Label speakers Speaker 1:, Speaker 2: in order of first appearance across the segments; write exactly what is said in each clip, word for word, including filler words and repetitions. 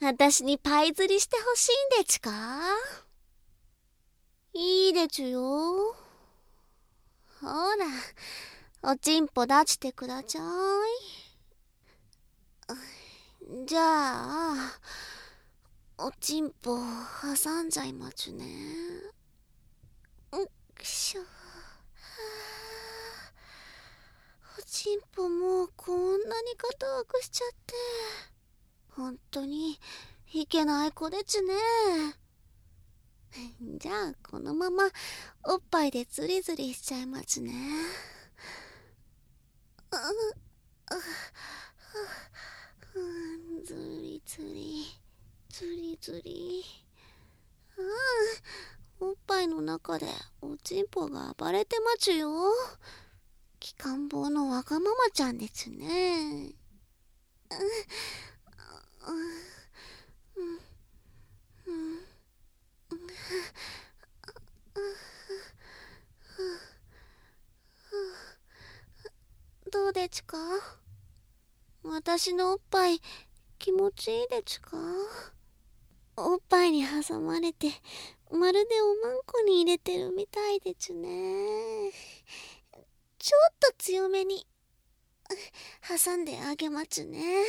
Speaker 1: 私にパイ釣りしてほしいんでちか？いいでちゅよ。ほら、おちんぽ出してくだちゃい。じゃあ、おちんぽ挟んじゃいまちゅね。んくしょ。おちんぽもうこんなに硬くしちゃって。ほんとにいけない子でちゅね。じゃあこのままおっぱいでズリズリしちゃいまちね。うん、ずりずりずりずり。うん、おっぱいの中でおちんぽが暴れてまちゅよ。きかん坊のわがままちゃんですね。どうでちか？私のおっぱい気持ちいいでちか？おっぱいに挟まれてまるでおまんこに入れてるみたいでちゅね。ちょっと強めに挟んであげまちゅね。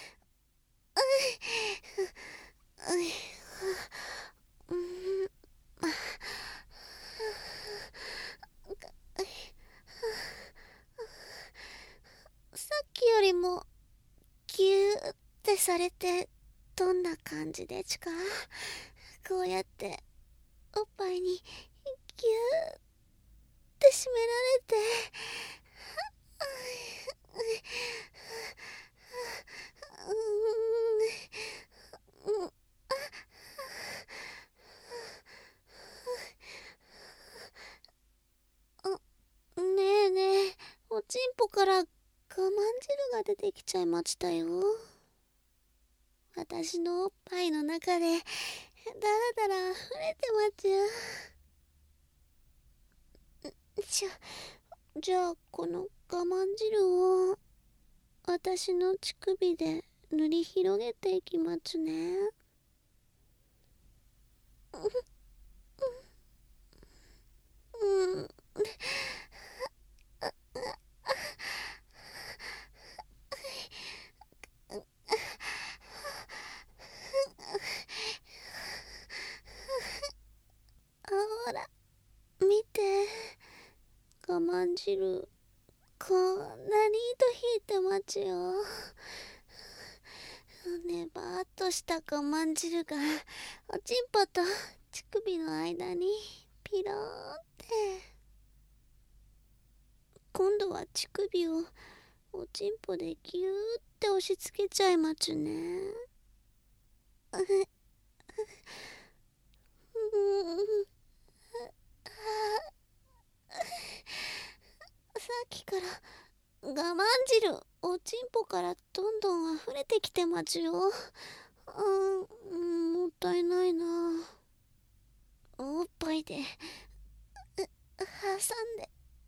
Speaker 1: さっきよりもギューってされてどんな感じでちか？こうやっておっぱいにギューって締められて、ねえねえ、おちんぽから我慢汁が出てきちゃいましたよ。私のおっぱいの中でだらだら溢れてまちゅ。じゃじゃあこの我慢汁を私の乳首で塗り広げていきまちゅね。うん。ほら見て、我慢汁こんなに糸引いてまちよ。ねばーっとした我慢汁がおちんぽと乳首の間にピローって。今度は乳首をおちんぽでギューって押し付けちゃいまちゅね。さっきから我慢汁おちんぽからどんどん溢れてきてまちゅよ。うん、もったいないな。おっぱいで挟んで、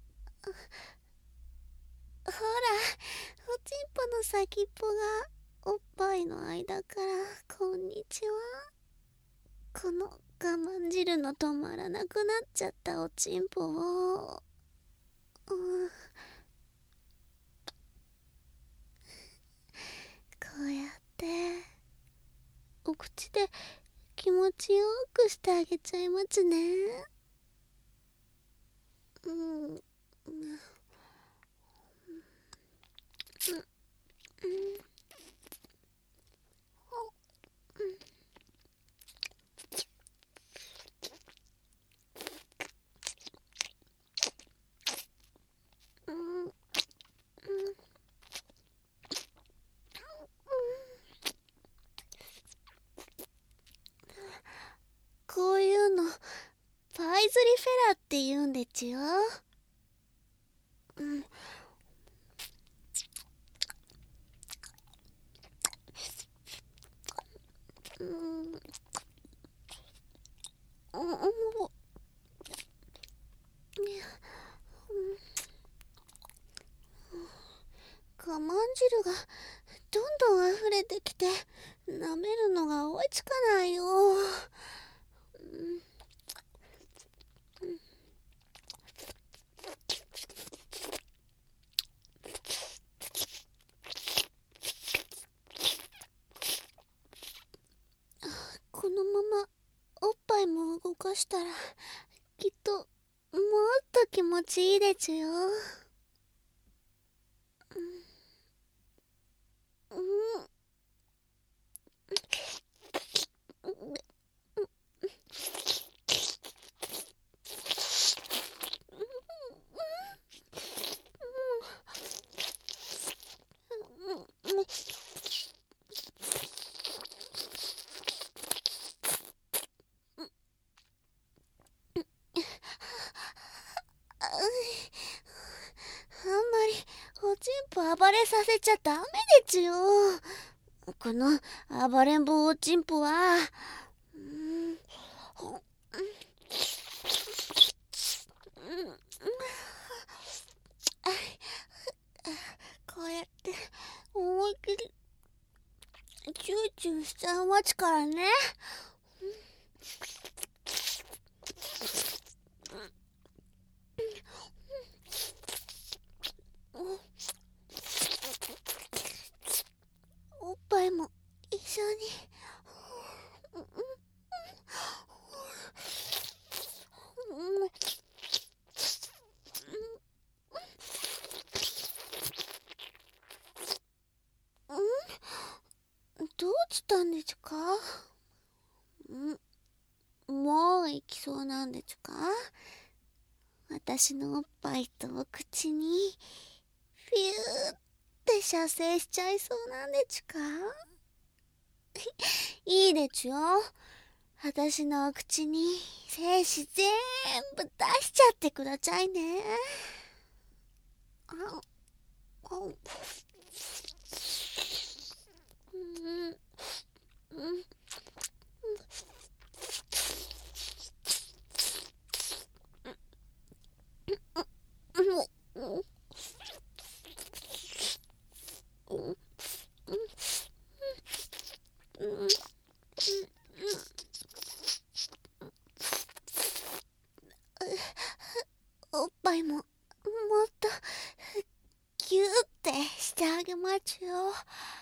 Speaker 1: ほらおちんぽの先っぽがおっぱいの間からこんにちは。この我慢汁の止まらなくなっちゃったおちんぽを、うん、こうやってお口で気持ちよくしてあげちゃいまちね。うん、うん、うん、うん、こういうのパイズリフェラって言うんでちゅよ。うん。うん。うん。我慢汁がどんどん溢れてきて舐めるのが追いつかないよ。うんこのままおっぱいも動かしたらきっともっと気持ちいいですよ。うんうんあんまりおちんぽ暴れさせちゃダメですよ。この暴れん坊おちんぽは、うん、こうやって思いっきりチューチューしちゃいますからね。おっぱいも一緒に。どうしたんですか？んもう行きそうなんですか？私のおっぱいとお口にフィューって射精しちゃいそうなんですか？いいですよ。私のお口に精子全部出しちゃってくださいね。ああうんうんうんおっぱいももっとギューってしてあげますよ。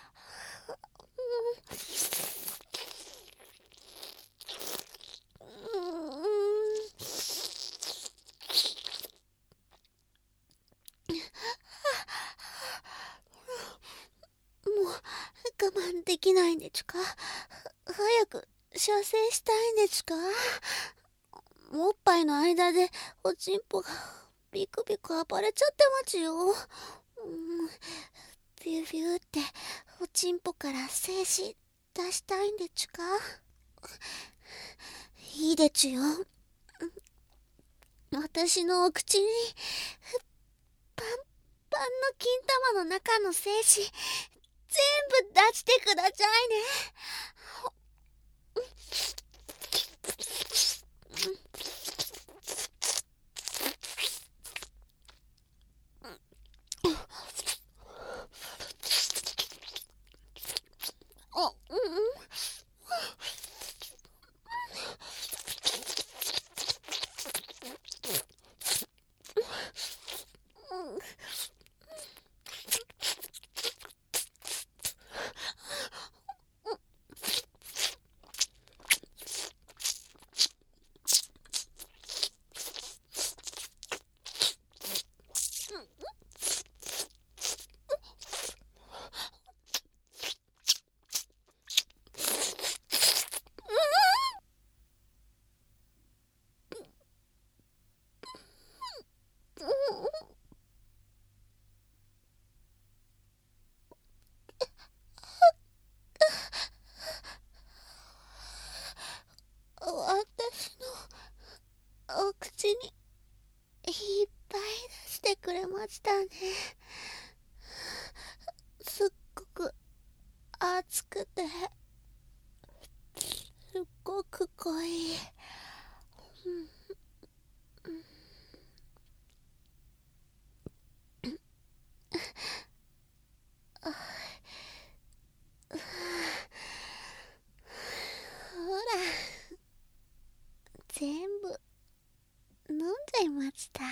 Speaker 1: もう我慢できないんですか？早く射精したいんですか？おっぱいの間でおちんぽがビクビク暴れちゃってますよ。うん、ビュービューっておちんぽから精子出したいんですか？いいですよ。私のお口にパンパンの金玉の中の精子全部出してくださいね。あ、うんうん。私のお口にいっぱい出してくれましたね。すっごく熱くてすっごく濃い、 した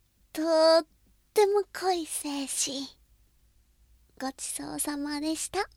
Speaker 1: とっても濃い精子ごちそうさまでした。